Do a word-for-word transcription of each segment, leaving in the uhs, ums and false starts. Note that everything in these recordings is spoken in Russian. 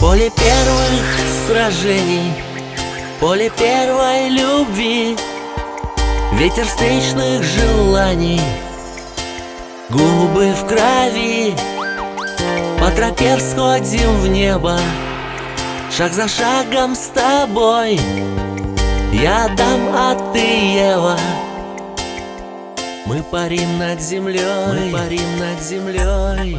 Поле первых сражений, поле первой любви, ветер встречных желаний, губы в крови. По тропе всходим в небо, шаг за шагом с тобой. Я Адам, а ты Ева. Мы парим над землей, мы парим над землей.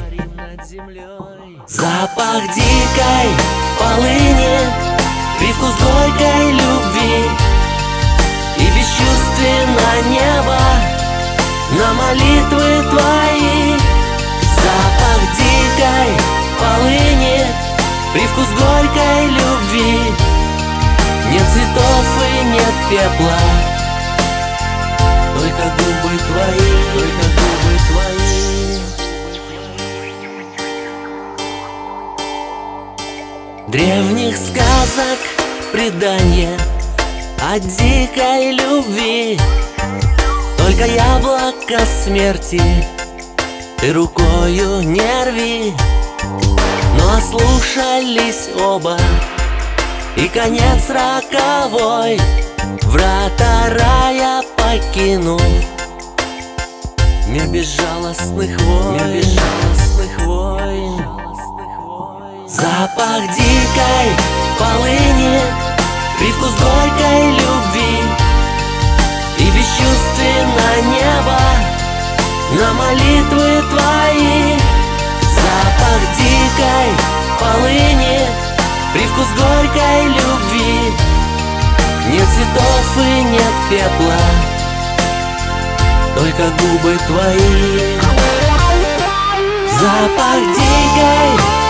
Запах дикой полыни, привкус горькой любви и бесчувственно небо на молитвы твои. Запах дикой полыни, привкус горькой любви. Нет цветов и нет пепла, только губы твои, только губы твои. Древних сказок предание о дикой любви, только яблоко смерти ты рукою не рви. Но ослушались оба, и конец роковой, врата рая покинув, мир безжалостных войн, мир безжалостных войн. Запах дикой полыни, привкус горькой любви и бесчувственно небо на молитвы твои. Запах дикой полыни, привкус горькой любви. Нет цветов и нет пепла, только губы твои. Запах дикой